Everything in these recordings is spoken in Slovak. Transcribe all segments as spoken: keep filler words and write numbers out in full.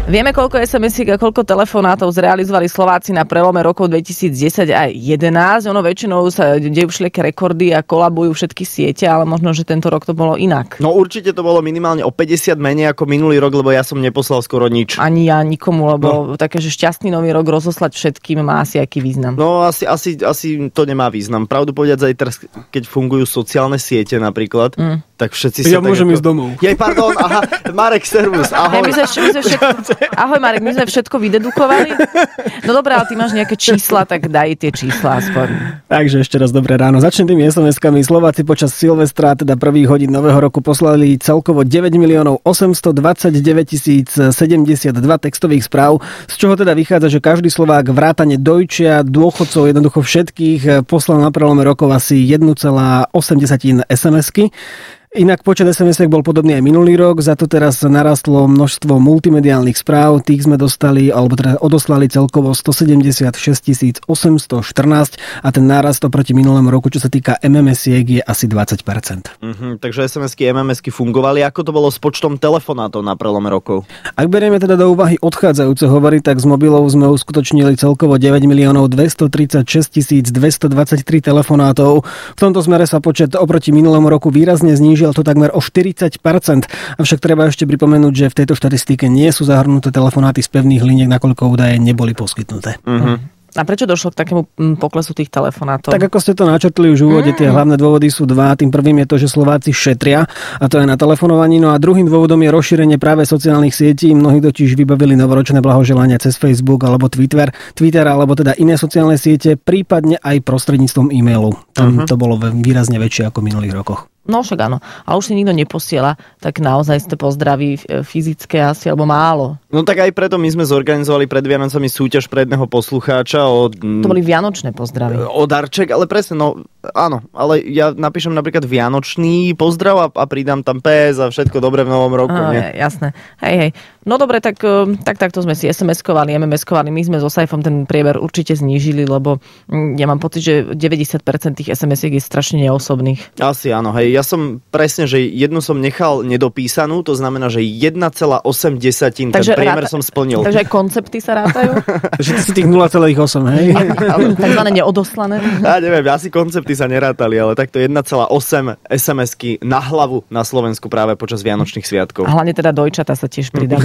Vieme, koľko es em esiek a koľko telefonátov zrealizovali Slováci na prelome rokov dvetisícdesať a jedenásť. Ono väčšinou sa dejú všelijaké rekordy a kolabujú všetky siete, ale možno, že tento rok to bolo inak. No určite to bolo minimálne o päťdesiat menej ako minulý rok, lebo ja som neposlal skoro nič. Ani ja nikomu, lebo no. také, že šťastný nový rok rozoslať všetkým má asi aký význam. No asi, asi, asi to nemá význam. Pravdu povedať, aj teraz, keď fungujú sociálne siete napríklad, mm. tak všetci ja sa... Ja môžem ako... ísť domov. Jej, pardon, aha, Marek, servus, ahoj. Ne, my sme, my sme všetko... Ahoj Marek, my sme všetko vydedukovali. No dobré, ale ty máš nejaké čísla, tak daj tie čísla aspoň. Takže ešte raz dobré ráno. Začnem tými es em eskami. Slováci počas Silvestra, teda prvých hodín nového roku, poslali celkovo deväť miliónov osemstodvadsaťdeväť tisíc sedemdesiatdva textových správ, z čoho teda vychádza, že každý Slovák vrátane dojčia, dôchodcov, jednoducho všetkých poslal na prelome rokov asi jeden celá osem es em esky. Inak počet es em esiek bol podobný aj minulý rok, za to teraz narastlo množstvo multimediálnych správ, tých sme dostali, alebo teda odoslali celkovo stosedemdesiatšesť tisíc osemstoštrnásť a ten nárast oproti minulému roku, čo sa týka em em esiek, je asi dvadsať percent. Uh-huh, takže es em esky, em em esky fungovali. Ako to bolo s počtom telefonátov na prelome rokov? Ak berieme teda do úvahy odchádzajúce hovory, tak z mobilov sme uskutočnili celkovo deväť miliónov dvestotridsaťšesť tisíc dvestodvadsaťtri telefonátov. V tomto smere sa počet oproti minulému roku výrazne znížil, to takmer o štyridsať percent. Avšak treba ešte pripomenúť, že v tejto štatistike nie sú zahrnuté telefonáty z pevných liniek, nakoľko údaje neboli poskytnuté. Uh-huh. A prečo došlo k takému poklesu tých telefonátov? Tak ako ste to načrtli už v úvode, tie hlavné dôvody sú dva. Tým prvým je to, že Slováci šetria, a to aj na telefonovaní. No a druhým dôvodom je rozšírenie práve sociálnych sietí. Mnohí totiž vybavili novoročné blahoželania cez Facebook alebo Twitter, Twitter alebo teda iné sociálne siete, prípadne aj prostredníctvom e-mailu. Tam uh-huh. to bolo výrazne väčšie ako v minulých rokoch. No však áno, ale už si nikto neposiela, tak naozaj ste pozdraví fyzické asi, alebo málo. No tak aj preto my sme zorganizovali pred Vianocami súťaž pre jedného poslucháča o... To boli vianočné pozdravy. O darček, ale presne, no áno, ale ja napíšem napríklad vianočný pozdrav a, a pridám tam pé es a všetko dobré v novom roku, á, nie? Jasné, hej, hej. No dobre, tak, tak takto sme si es em eskovali, em em eskovali, my sme so Saifom ten prieber určite znížili, lebo ja mám pocit, že deväťdesiat percent tých es em esiek je strašne neosobných. Asi áno, hej. Ja som presne, že jednu som nechal nedopísanú, to znamená, že jeden celá osem ten priemer ráta, som splnil. Takže aj koncepty sa rátajú? Takže ty si tých nula celá osem, hej? Takzvané neodoslané. Ja neviem, asi koncepty sa nerátali, ale takto jeden celá osem es em esky na hlavu na Slovensku práve počas Vianočných sviatkov. A hlavne teda dojčata sa tiež pridali.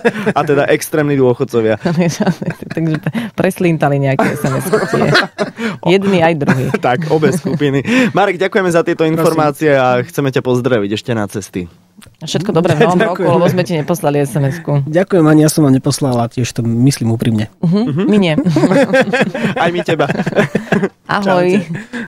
A teda extrémni dôchodcovia. Takže preslíntali nejaké es em esky. Jedni aj druhý. Tak, obe skupiny. Marek, ďakujeme za tieto informácie a chceme ťa pozdraviť ešte na cesty. Všetko dobré v novom roku, lebo sme ti neposlali es em esku. Ďakujem, ani ja som vám neposlala, tiež to myslím úprimne. Uh-huh, uh-huh. My nie. Aj my teba. Ahoj. Čaute.